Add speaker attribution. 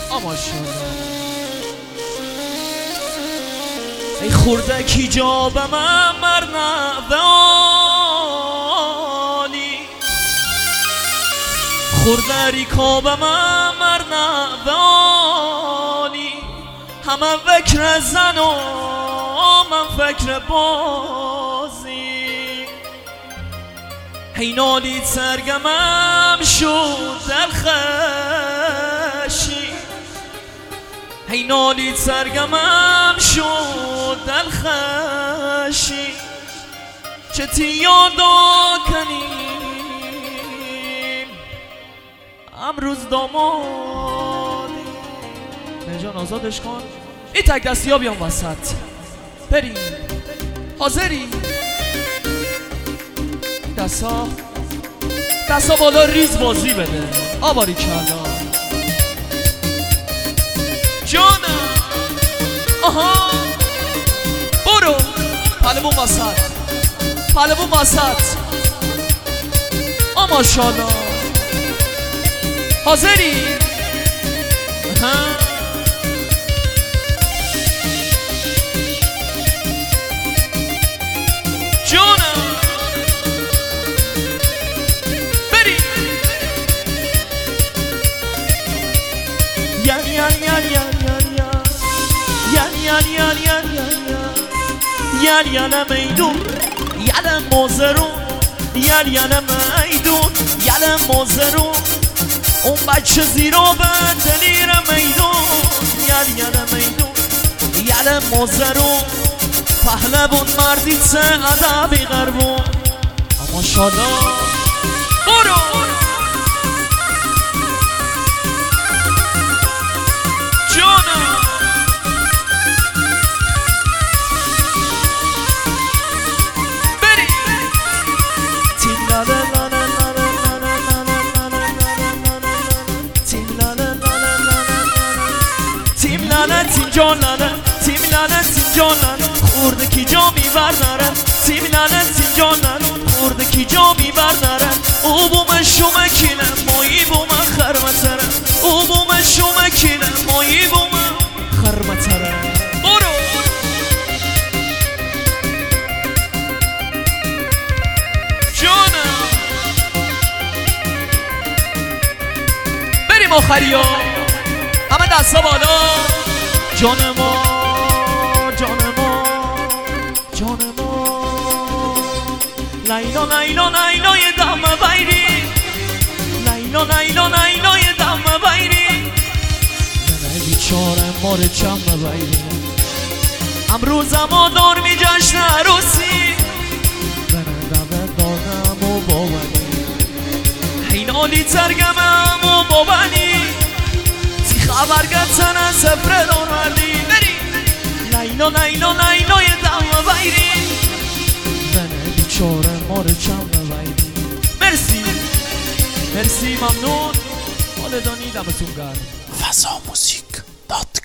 Speaker 1: ماشاءالله. ای خوردکی جا به من مرنوانی، خوردری کا به من مرنوانی، همه فکر زن و من فکر بازی. هی نالید سرگمم شد در خشی، هی نالید سرگمم شد در خشی. چه تیادا کنیم امروز دامادی. نجان آزادش کن. این تک دستی ها بیان وسط بریم. حاضری؟ دستا بالا ریز بازی بده. آباری کلا جانم. آها برو پلمون وسط، پلمون وسط. ماشاءالله. حاضری؟ جانم بری. یعنی میدون یعنی موزرون، یعنی میدون یعنی موزرون. اون بچه زیرا به دلیر میدون، یعنی میدون یعنی موزرون. پهلوان مردی سه ادبی غربون. ماشاءالله. برو جانم بری. تیم لاله لاله لاله لاله لاله تیم لاله لاله لاله تیم لاله تیم جان لاله تیم لاله تیم جان لاله. خورده کی جا میبردارن تیم لاله تیم جان لاله. خورده کی جا میبردارن. او بوم شما کینه مایی بوم خرمتره. او بوم شما کینه مایی بوم خرمتره. برو جانم بریم آخری ها. همه دستا بالا. جان ما جان ما جان ما. لیلا لیلا لیلا یه دم بیری. لیلا لیلا لیلا یه دم بیری. نه بیچاره مار چم بیری. امروز ما دار می جشن عروسی. بنده دارم و باوری. حینالی ترگمم و باوری. تی خبر گتن سفر دانوردی. بری لیلا لیلا لیلا یه دم بیری. نه بیچاره مار چم بیری. مرسی مرسی ممنون. حال دانی دمتون گرم.
Speaker 2: فضاموزیک.com